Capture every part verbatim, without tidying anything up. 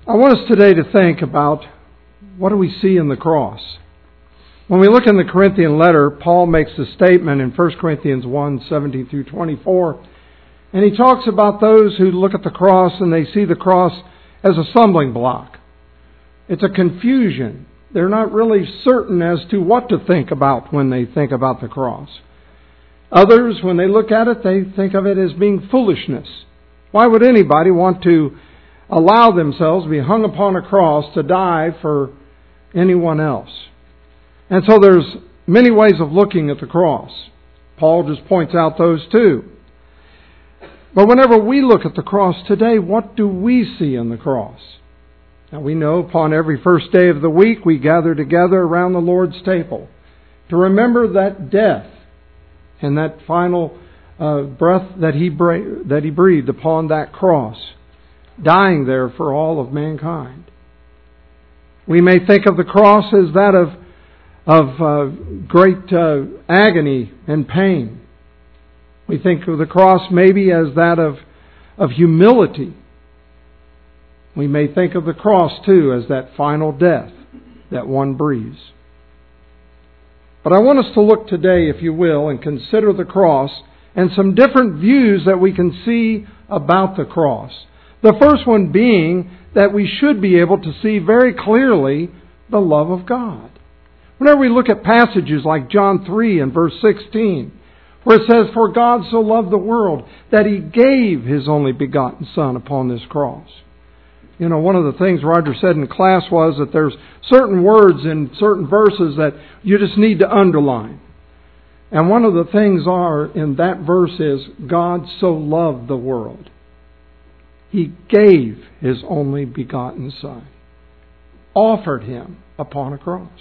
I want us today to think about what do we see in the cross. When we look in the Corinthian letter, Paul makes a statement in First Corinthians one, seventeen through twenty-four. And he talks about those who look at the cross and they see the cross as a stumbling block. It's a confusion. They're not really certain as to what to think about when they think about the cross. Others, when they look at it, they think of it as being foolishness. Why would anybody want to allow themselves to be hung upon a cross to die for anyone else? And so there's many ways of looking at the cross. Paul just points out those two. But whenever we look at the cross today, what do we see in the cross? Now we know upon every first day of the week we gather together around the Lord's table to remember that death and that final uh, breath that he, bra- that he breathed upon that cross, dying there for all of mankind. We may think of the cross as that of, of uh, great uh, agony and pain. We think of the cross maybe as that of, of humility. We may think of the cross too as that final death that one breathes. But I want us to look today, if you will, and consider the cross and some different views that we can see about the cross. The first one being that we should be able to see very clearly the love of God. Whenever we look at passages like John three and verse sixteen, where it says, "For God so loved the world that He gave His only begotten Son upon this cross." You know, one of the things Roger said in class was that there's certain words in certain verses that you just need to underline. And one of the things are in that verse is, God so loved the world. He gave His only begotten Son. Offered Him upon a cross.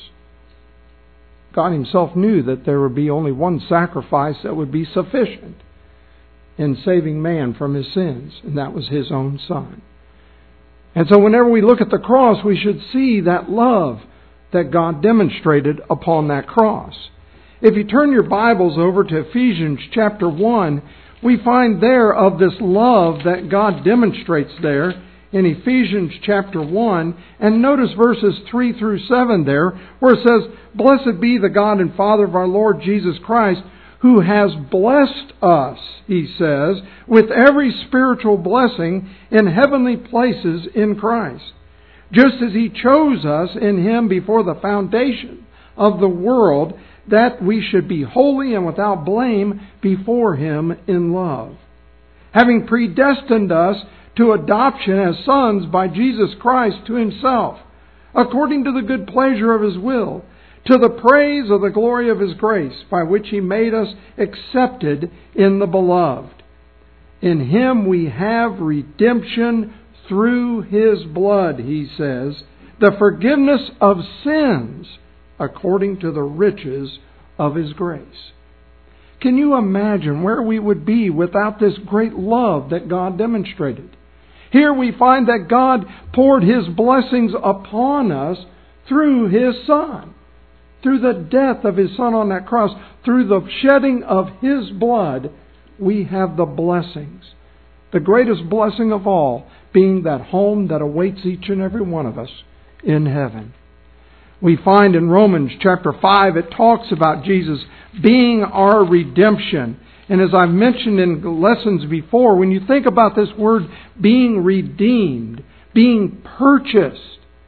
God Himself knew that there would be only one sacrifice that would be sufficient in saving man from his sins, and that was His own Son. And so whenever we look at the cross, we should see that love that God demonstrated upon that cross. If you turn your Bibles over to Ephesians chapter one, we find there of this love that God demonstrates there in Ephesians chapter one. And notice verses three through seven there, where it says, "Blessed be the God and Father of our Lord Jesus Christ, who has blessed us," he says, "with every spiritual blessing in heavenly places in Christ, just as He chose us in Him before the foundation of the world, that we should be holy and without blame before Him in love, having predestined us to adoption as sons by Jesus Christ to Himself, according to the good pleasure of His will, to the praise of the glory of His grace, by which He made us accepted in the Beloved. In Him we have redemption through His blood," he says, "the forgiveness of sins according to the riches of His grace." Can you imagine where we would be without this great love that God demonstrated? Here we find that God poured His blessings upon us through His Son. Through the death of His Son on that cross, through the shedding of His blood, we have the blessings. The greatest blessing of all being that home that awaits each and every one of us in heaven. We find in Romans chapter five, it talks about Jesus being our redemption. And as I've mentioned in lessons before, when you think about this word being redeemed, being purchased,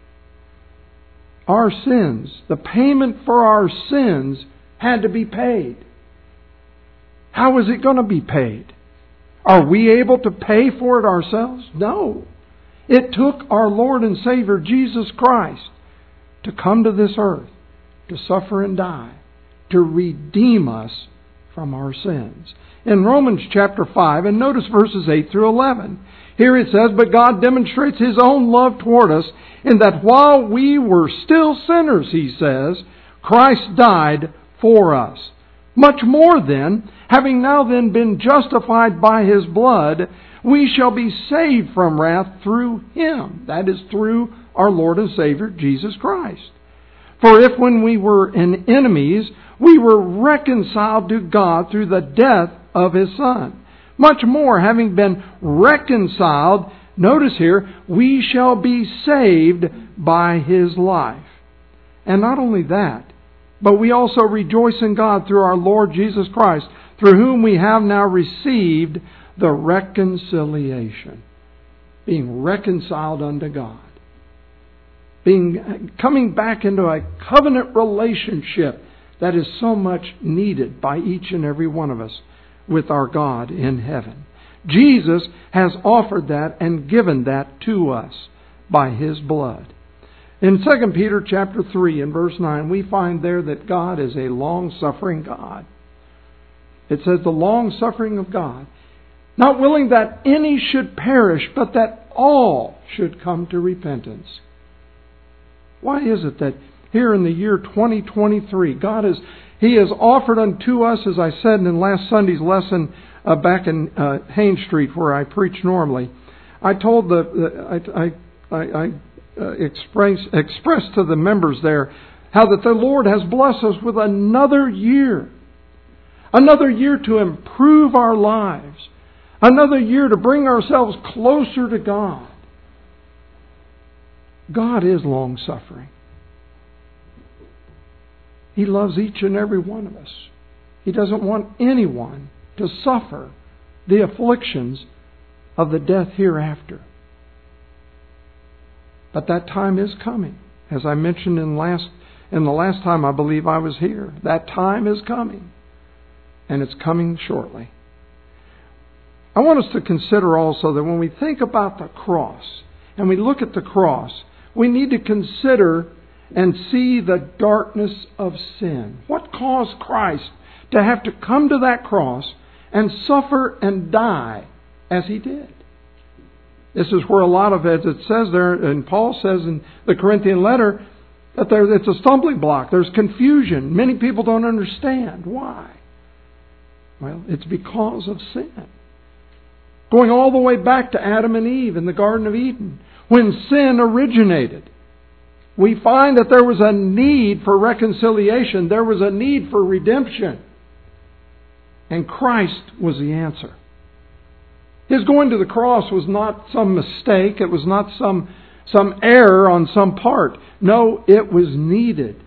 our sins, the payment for our sins had to be paid. How is it going to be paid? Are we able to pay for it ourselves? No. It took our Lord and Savior Jesus Christ to come to this earth, to suffer and die, to redeem us from our sins. In Romans chapter five, and notice verses eight through eleven, here it says, "But God demonstrates His own love toward us, in that while we were still sinners," he says, "Christ died for us. Much more then, having now then been justified by His blood, we shall be saved from wrath through Him." That is through our Lord and Savior, Jesus Christ. "For if when we were in enemies, we were reconciled to God through the death of His Son, much more, having been reconciled, Notice here, we shall be saved by His life. And not only that, but we also rejoice in God through our Lord Jesus Christ, through whom we have now received the reconciliation. Being reconciled unto God. Being, coming back into a covenant relationship that is so much needed by each and every one of us with our God in heaven. Jesus has offered that and given that to us by His blood. In Second Peter chapter three and verse nine, we find there that God is a long-suffering God. It says the long-suffering of God, not willing that any should perish, but that all should come to repentance. Why is it that here in the year twenty twenty-three, God has He has offered unto us, as I said in last Sunday's lesson uh, back in uh, Haines Street, where I preach normally, I told the, the I I, I uh, express, expressed to the members there how that the Lord has blessed us with another year, another year to improve our lives, another year to bring ourselves closer to God. God is long-suffering. He loves each and every one of us. He doesn't want anyone to suffer the afflictions of the death hereafter. But that time is coming. As I mentioned in last in the last time I believe I was here, that time is coming. And it's coming shortly. I want us to consider also that when we think about the cross and we look at the cross, we need to consider and see the darkness of sin. What caused Christ to have to come to that cross and suffer and die as He did? This is where a lot of it, it says there, and Paul says in the Corinthian letter, that there, it's a stumbling block. There's confusion. Many people don't understand. Why? Well, it's because of sin. Going all the way back to Adam and Eve in the Garden of Eden, when sin originated, we find that there was a need for reconciliation. There was a need for redemption. And Christ was the answer. His going to the cross was not some mistake. It was not some, some error on some part. No, it was needed.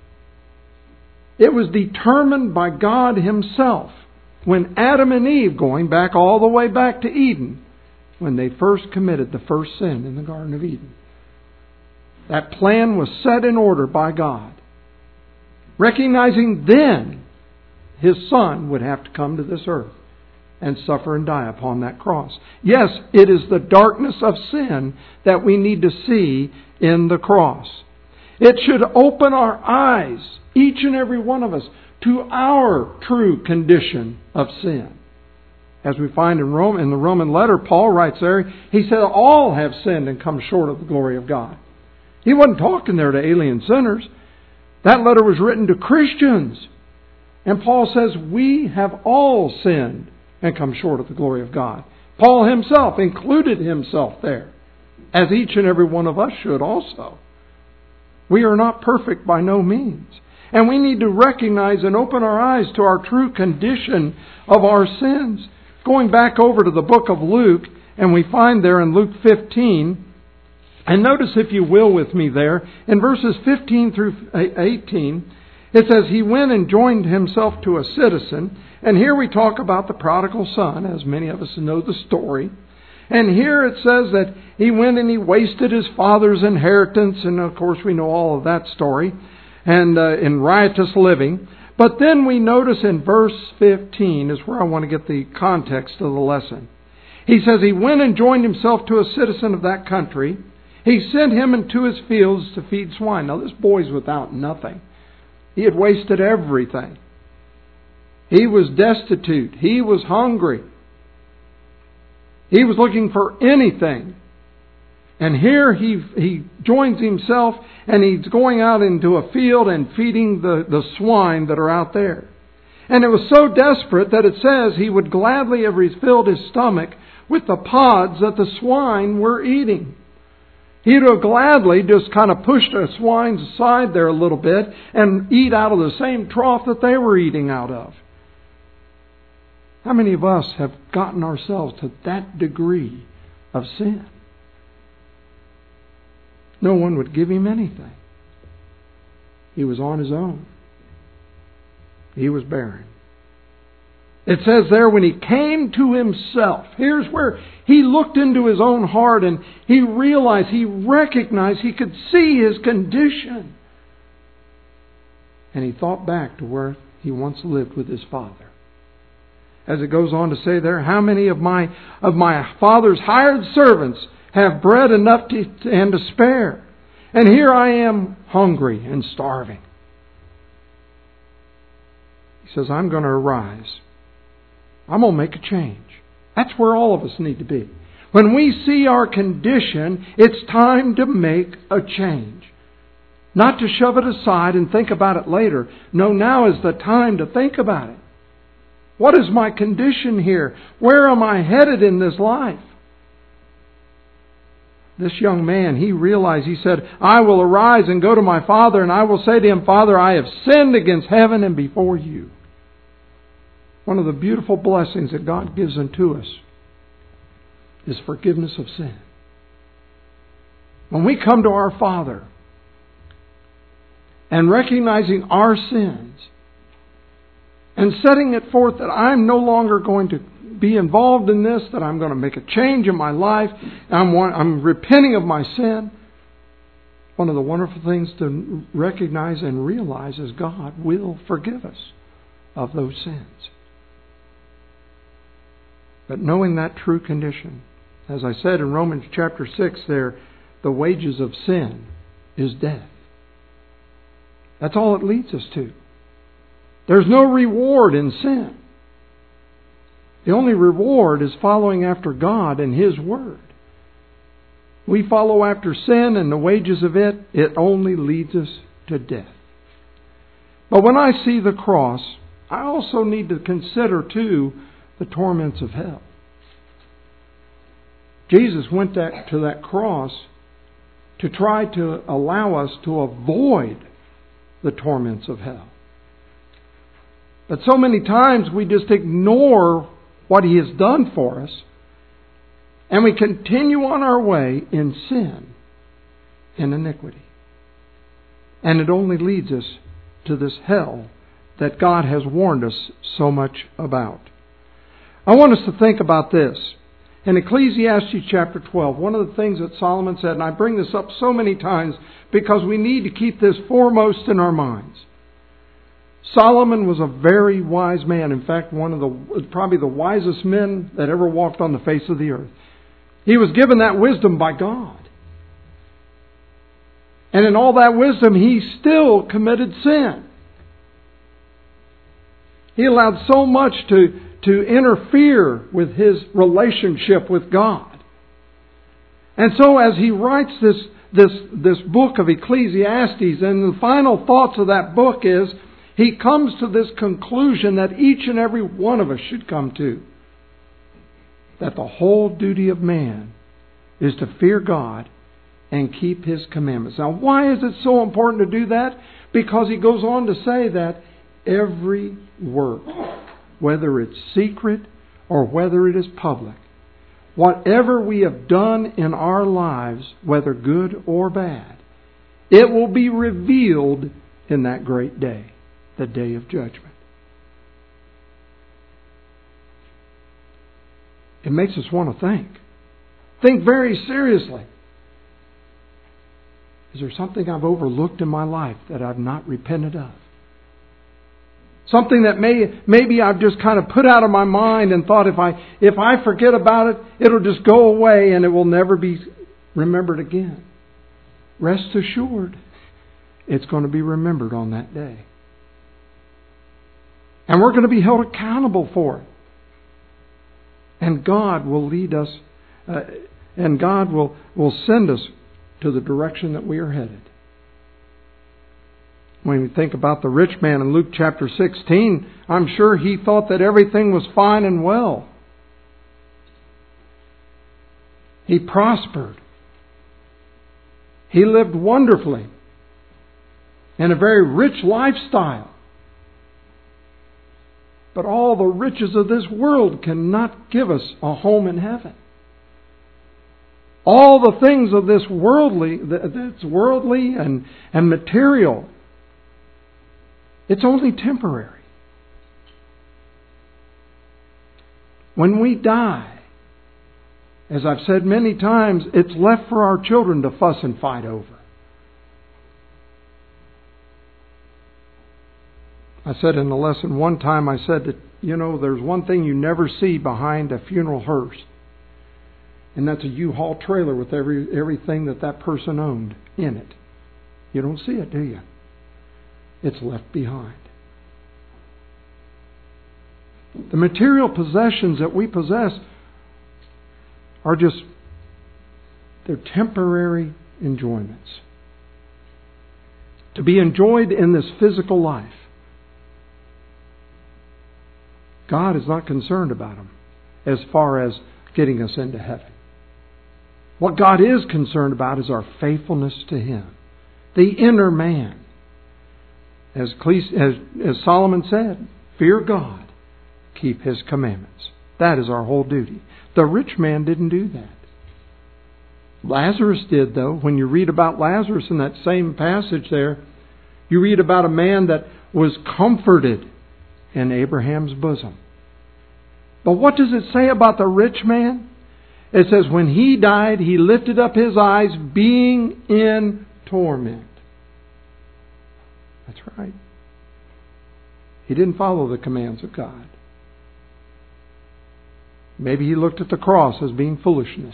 It was determined by God Himself when Adam and Eve, going back all the way back to Eden, when they first committed the first sin in the Garden of Eden. That plan was set in order by God. Recognizing then His Son would have to come to this earth and suffer and die upon that cross. Yes, it is the darkness of sin that we need to see in the cross. It should open our eyes, each and every one of us, to our true condition of sin. As we find in Rome, in the Roman letter, Paul writes there, he said, all have sinned and come short of the glory of God. He wasn't talking there to alien sinners. That letter was written to Christians. And Paul says, we have all sinned and come short of the glory of God. Paul himself included himself there, as each and every one of us should also. We are not perfect by no means. And we need to recognize and open our eyes to our true condition of our sins. Going back over to the book of Luke, and we find there in Luke fifteen, and notice if you will with me there, in verses fifteen through eighteen, it says, he went and joined himself to a citizen. And here we talk about the prodigal son, as many of us know the story. And here it says that he went and he wasted his father's inheritance. And of course we know all of that story. And uh, in riotous living. But then we notice in verse fifteen is where I want to get the context of the lesson. He says he went and joined himself to a citizen of that country. He sent him into his fields to feed swine. Now this boy's without nothing. He had wasted everything. He was destitute. He was hungry. He was looking for anything. And here he he joins himself and he's going out into a field and feeding the, the swine that are out there. And it was so desperate that it says he would gladly have refilled his stomach with the pods that the swine were eating. He would have gladly just kind of pushed the swines aside there a little bit and eat out of the same trough that they were eating out of. How many of us have gotten ourselves to that degree of sin? No one would give him anything. He was on his own. He was barren. It says there, when he came to himself, here's where he looked into his own heart and he realized, he recognized, he could see his condition. And he thought back to where he once lived with his father. As it goes on to say there, how many of my of my father's hired servants have bread enough to, and to spare? And here I am hungry and starving. He says, I'm going to arise. I'm going to make a change. That's where all of us need to be. When we see our condition, it's time to make a change. Not to shove it aside and think about it later. No, now is the time to think about it. What is my condition here? Where am I headed in this life? This young man, he realized, he said, I will arise and go to my father, and I will say to him, Father, I have sinned against heaven and before you. One of the beautiful blessings that God gives unto us is forgiveness of sin. When we come to our Father and recognizing our sins and setting it forth that I'm no longer going to be involved in this, that I'm going to make a change in my life, I'm, I'm repenting of my sin, one of the wonderful things to recognize and realize is God will forgive us of those sins. But knowing that true condition, as I said in Romans chapter six there, the wages of sin is death. That's all it leads us to. There's no reward in sin. The only reward is following after God and His Word. We follow after sin and the wages of it, it only leads us to death. But when I see the cross, I also need to consider too the torments of hell. Jesus went that, to that cross to try to allow us to avoid the torments of hell. But so many times we just ignore what He has done for us, and we continue on our way in sin and iniquity. And it only leads us to this hell that God has warned us so much about. I want us to think about this. In Ecclesiastes chapter twelve, one of the things that Solomon said, and I bring this up so many times because we need to keep this foremost in our minds. Solomon was a very wise man. In fact, one of the probably the wisest men that ever walked on the face of the earth. He was given that wisdom by God. And in all that wisdom, he still committed sin. He allowed so much to, to interfere with his relationship with God. And so as he writes this, this, this book of Ecclesiastes, and the final thoughts of that book is, he comes to this conclusion that each and every one of us should come to. That the whole duty of man is to fear God and keep His commandments. Now, why is it so important to do that? Because he goes on to say that every work, whether it's secret or whether it is public, whatever we have done in our lives, whether good or bad, it will be revealed in that great day, the day of judgment. It makes us want to think. Think very seriously. Is there something I've overlooked in my life that I've not repented of? Something that may maybe I've just kind of put out of my mind and thought if I if I forget about it, it'll just go away and it will never be remembered again. Rest assured, it's going to be remembered on that day. And we're going to be held accountable for it. And God will lead us, uh, and God will, will send us to the direction that we are headed. When we think about the rich man in Luke chapter sixteen, I'm sure he thought that everything was fine and well. He prospered. He lived wonderfully in a very rich lifestyle. But all the riches of this world cannot give us a home in heaven. All the things of this worldly, that's worldly and, and material, it's only temporary. When we die, as I've said many times, it's left for our children to fuss and fight over. I said in the lesson one time, I said that, you know, there's one thing you never see behind a funeral hearse. And that's a U-Haul trailer with every everything that that person owned in it. You don't see it, do you? It's left behind. The material possessions that we possess are just, they're temporary enjoyments. To be enjoyed in this physical life. God is not concerned about them as far as getting us into heaven. What God is concerned about is our faithfulness to Him. The inner man. As, as, as Solomon said, fear God, keep His commandments. That is our whole duty. The rich man didn't do that. Lazarus did, though. When you read about Lazarus in that same passage there, you read about a man that was comforted in Abraham's bosom. But what does it say about the rich man? It says, when he died, he lifted up his eyes, being in torment. That's right. He didn't follow the commands of God. Maybe he looked at the cross as being foolishness.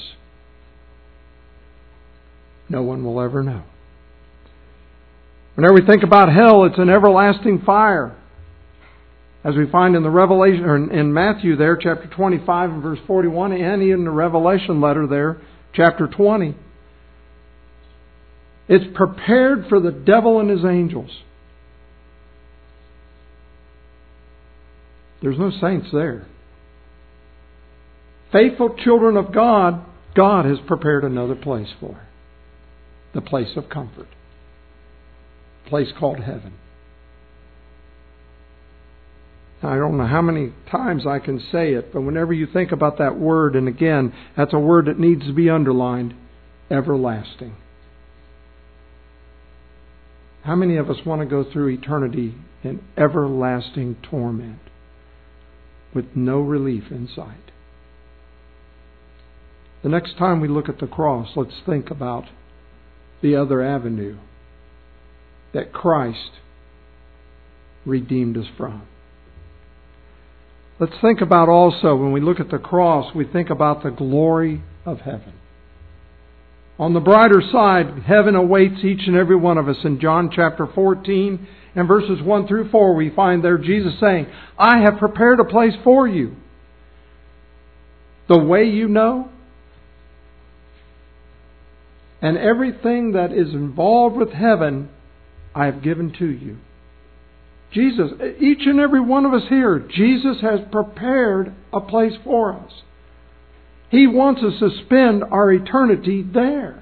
No one will ever know. Whenever we think about hell, it's an everlasting fire. As we find in the Revelation, or in Matthew there, chapter twenty-five and verse forty-one, and in the Revelation letter there, chapter twenty. It's prepared for the devil and his angels. There's no saints there. Faithful children of God, God has prepared another place for. The place of comfort. A place called heaven. I don't know how many times I can say it, but whenever you think about that word, and again, that's a word that needs to be underlined, everlasting. How many of us want to go through eternity in everlasting torment with no relief in sight? The next time we look at the cross, let's think about the other avenue that Christ redeemed us from. Let's think about also, when we look at the cross, we think about the glory of heaven. On the brighter side, heaven awaits each and every one of us. In John chapter fourteen and verses one through four, we find there Jesus saying, I have prepared a place for you. The way you know, and everything that is involved with heaven, I have given to you. Jesus, each and every one of us here, Jesus has prepared a place for us. He wants us to spend our eternity there.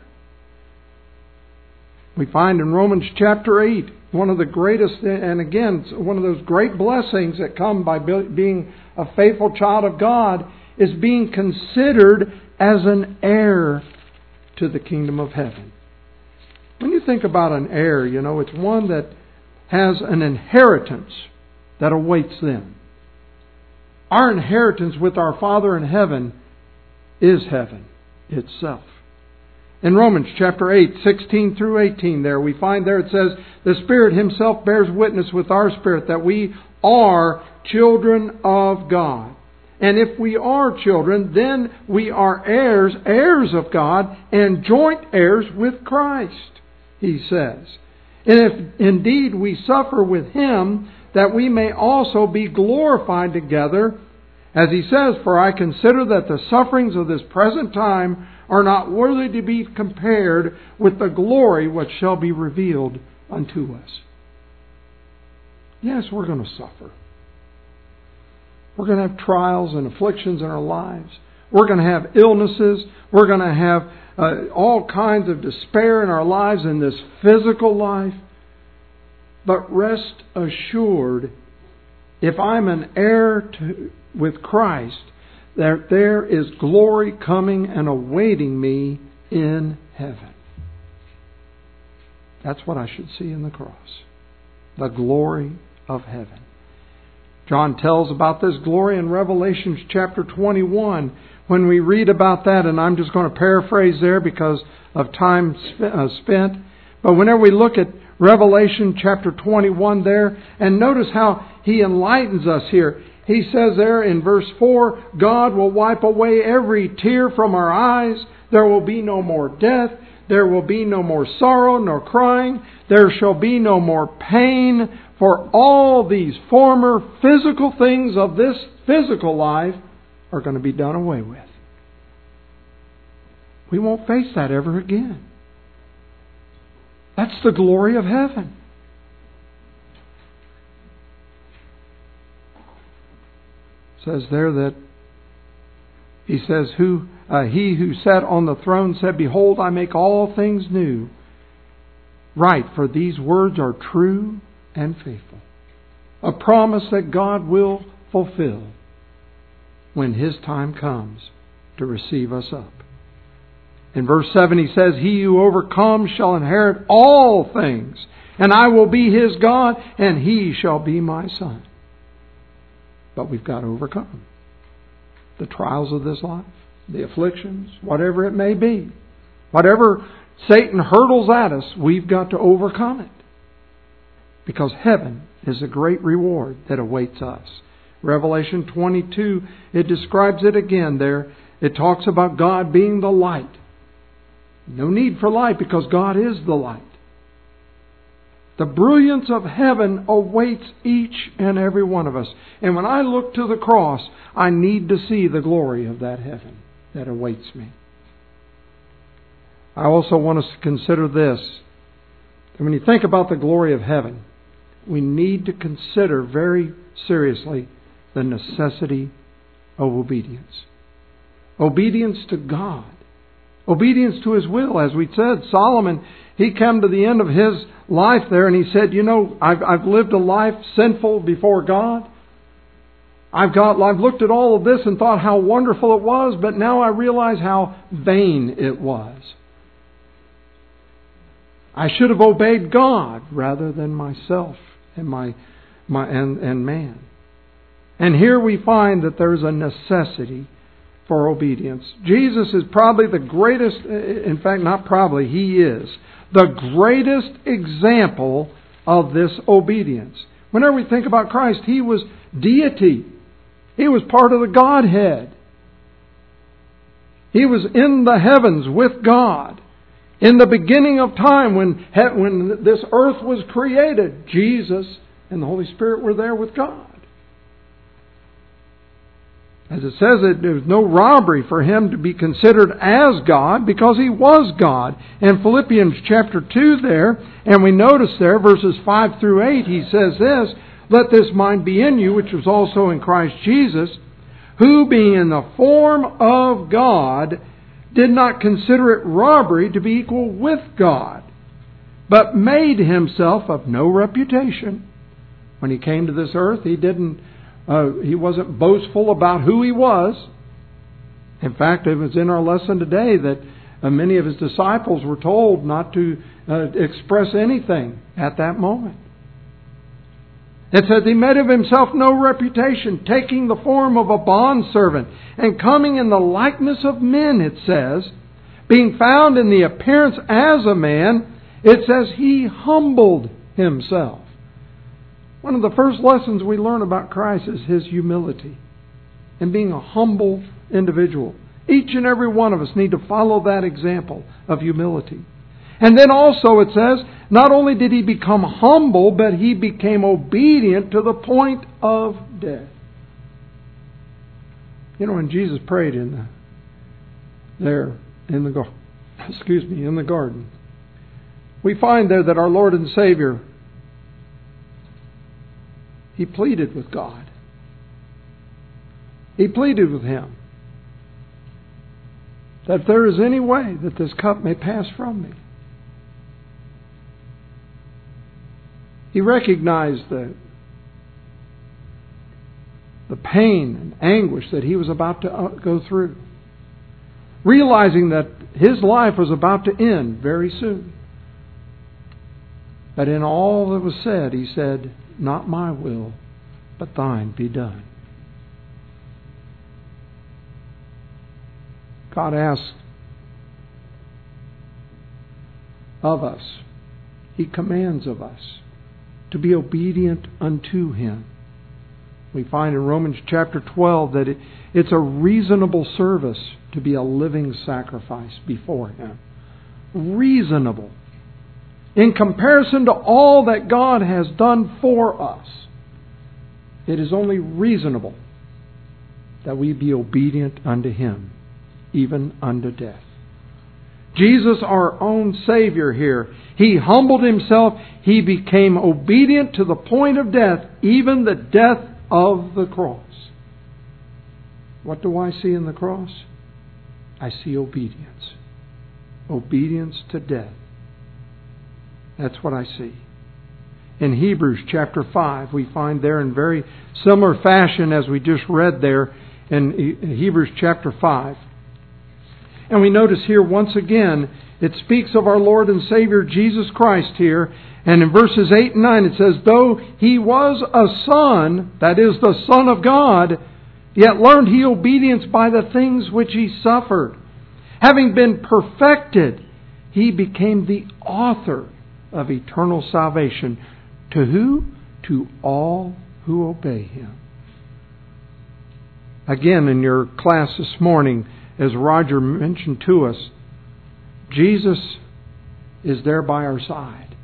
We find in Romans chapter eight, one of the greatest, and again, one of those great blessings that come by being a faithful child of God, is being considered as an heir to the kingdom of heaven. When you think about an heir, you know, it's one that has an inheritance that awaits them. Our inheritance with our Father in heaven is heaven itself. In Romans chapter eight, sixteen through eighteen there, we find there it says, the Spirit Himself bears witness with our spirit that we are children of God. And if we are children, then we are heirs, heirs of God, and joint heirs with Christ, he says. And if indeed we suffer with Him, that we may also be glorified together. As he says, for I consider that the sufferings of this present time are not worthy to be compared with the glory which shall be revealed unto us. Yes, we're going to suffer. We're going to have trials and afflictions in our lives. We're going to have illnesses. We're going to have uh, all kinds of despair in our lives in this physical life. But rest assured, if I'm an heir to, with Christ, that there is glory coming and awaiting me in heaven. That's what I should see in the cross. The glory of heaven. John tells about this glory in Revelation chapter twenty-one. When we read about that, and I'm just going to paraphrase there because of time spent. But whenever we look at Revelation chapter twenty-one there, and notice how He enlightens us here. He says there in verse four, God will wipe away every tear from our eyes. There will be no more death. There will be no more sorrow nor crying. There shall be no more pain. For all these former physical things of this physical life are going to be done away with. We won't face that ever again. That's the glory of heaven. It says there that He says, "Who uh, He who sat on the throne said, Behold, I make all things new. Right, for these words are true and faithful." A promise that God will fulfill when His time comes to receive us up. In verse seven He says, "He who overcomes shall inherit all things, and I will be his God, and he shall be my son." But we've got to overcome the trials of this life, the afflictions, whatever it may be. Whatever Satan hurtles at us, we've got to overcome it. Because heaven is a great reward that awaits us. Revelation twenty-two, it describes it again there. It talks about God being the light. No need for light because God is the light. The brilliance of heaven awaits each and every one of us. And when I look to the cross, I need to see the glory of that heaven that awaits me. I also want us to consider this. When you think about the glory of heaven, we need to consider very seriously the necessity of obedience. Obedience to God. Obedience to His will. As we said, Solomon, he came to the end of his life there and he said, you know, I've, I've lived a life sinful before God. I've got, I've looked at all of this and thought how wonderful it was, but now I realize how vain it was. I should have obeyed God rather than myself and my, my and, and man. And here we find that there's a necessity for obedience. Jesus is probably the greatest, in fact, not probably, He is the greatest example of this obedience. Whenever we think about Christ, He was deity. He was part of the Godhead. He was in the heavens with God. In the beginning of time, when, when this earth was created, Jesus and the Holy Spirit were there with God. As it says, it was no robbery for Him to be considered as God because He was God. In Philippians chapter two there, and we notice there, verses five through eight, He says this, "Let this mind be in you, which was also in Christ Jesus, who being in the form of God, did not consider it robbery to be equal with God, but made Himself of no reputation." When He came to this earth, He didn't Uh, he wasn't boastful about who He was. In fact, it was in our lesson today that uh, many of His disciples were told not to uh, express anything at that moment. It says He made of Himself no reputation, taking the form of a bondservant, and coming in the likeness of men, it says, being found in the appearance as a man, it says He humbled Himself. One of the first lessons we learn about Christ is His humility and being a humble individual. Each and every one of us need to follow that example of humility. And then also it says, not only did He become humble, but He became obedient to the point of death. You know, when Jesus prayed in the, there in the excuse me in the garden, we find there that our Lord and Savior, He pleaded with God. He pleaded with Him that if there is any way that this cup may pass from me. He recognized the, the pain and anguish that He was about to go through. realizing that his life was about to end very soon. But in all that was said, he said, "Not my will, but thine be done." God asks of us, He commands of us to be obedient unto Him. We find in Romans chapter twelve that it, it's a reasonable service to be a living sacrifice before Him. Reasonable. In comparison to all that God has done for us, it is only reasonable that we be obedient unto Him, even unto death. Jesus, our own Savior here, He humbled Himself. He became obedient to the point of death, even the death of the cross. What do I see in the cross? I see obedience. Obedience to death. That's what I see. In Hebrews chapter five, we find there in very similar fashion as we just read there in Hebrews chapter five. And we notice here once again, it speaks of our Lord and Savior Jesus Christ here. And in verses eight and nine it says, "Though He was a Son," that is the Son of God, "yet learned He obedience by the things which He suffered. Having been perfected, He became the author of eternal salvation." To who? To all who obey Him. Again, in your class this morning, as Roger mentioned to us, Jesus is there by our side.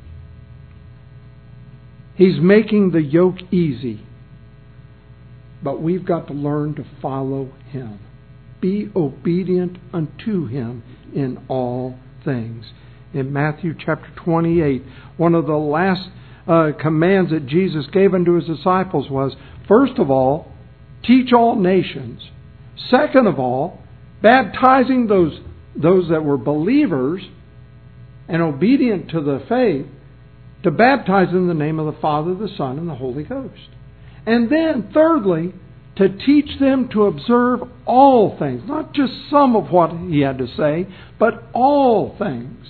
He's making the yoke easy. But we've got to learn to follow Him. Be obedient unto Him in all things. In Matthew chapter twenty-eight, one of the last uh, commands that Jesus gave unto His disciples was, first of all, teach all nations. Second of all, baptizing those, those that were believers and obedient to the faith, to baptize in the name of the Father, the Son, and the Holy Ghost. And then, thirdly, to teach them to observe all things. Not just some of what He had to say, but all things.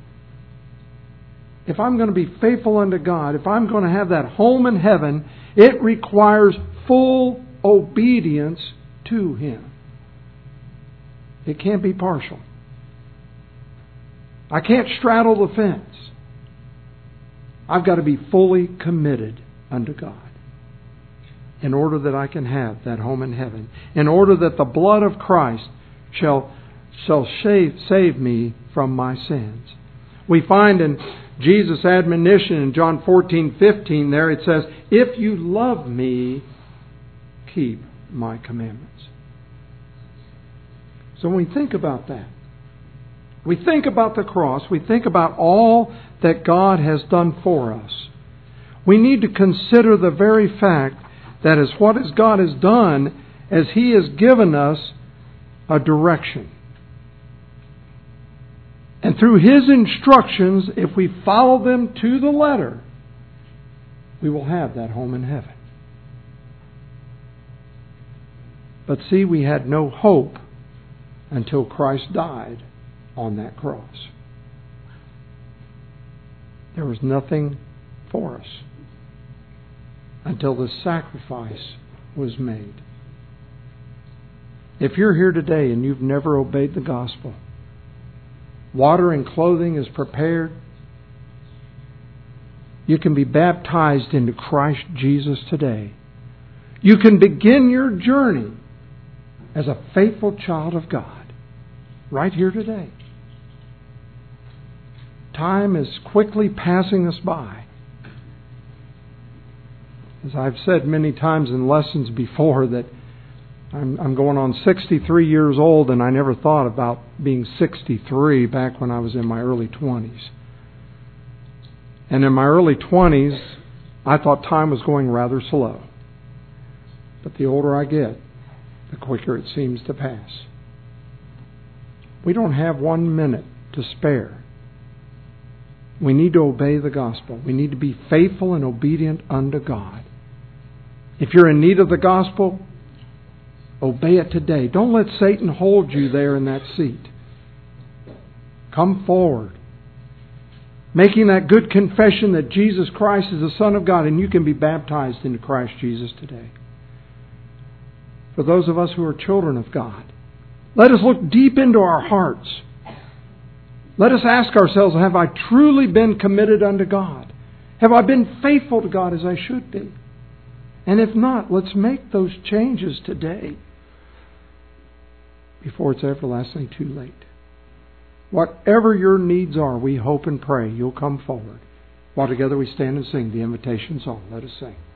If I'm going to be faithful unto God, if I'm going to have that home in heaven, it requires full obedience to Him. It can't be partial. I can't straddle the fence. I've got to be fully committed unto God in order that I can have that home in heaven. In order that the blood of Christ shall, shall save, save me from my sins. We find in Jesus' admonition in John fourteen fifteen there, it says, "If you love me, keep my commandments." So when we think about that, we think about the cross, we think about all that God has done for us, we need to consider the very fact that as what as God has done, as He has given us a direction. And through His instructions, if we follow them to the letter, we will have that home in heaven. But see, we had no hope until Christ died on that cross. There was nothing for us until the sacrifice was made. If you're here today and you've never obeyed the gospel, water and clothing is prepared. You can be baptized into Christ Jesus today. You can begin your journey as a faithful child of God right here today. Time is quickly passing us by. As I've said many times in lessons before, that I'm, I'm going on sixty-three years old, and I never thought about being sixty-three back when I was in my early twenties. And in my early twenties, I thought time was going rather slow. But the older I get, the quicker it seems to pass. We don't have one minute to spare. We need to obey the gospel. We need to be faithful and obedient unto God. If you're in need of the gospel, Obey it today. Don't let Satan hold you there in that seat. Come forward, making that good confession that Jesus Christ is the Son of God, and you can be baptized into Christ Jesus today. For those of us who are children of God, let us look deep into our hearts. Let us ask ourselves, have I truly been committed unto God? Have I been faithful to God as I should be? And if not, let's make those changes today before it's everlastingly too late. Whatever your needs are, we hope and pray you'll come forward. While together we stand and sing the invitation song. Let us sing.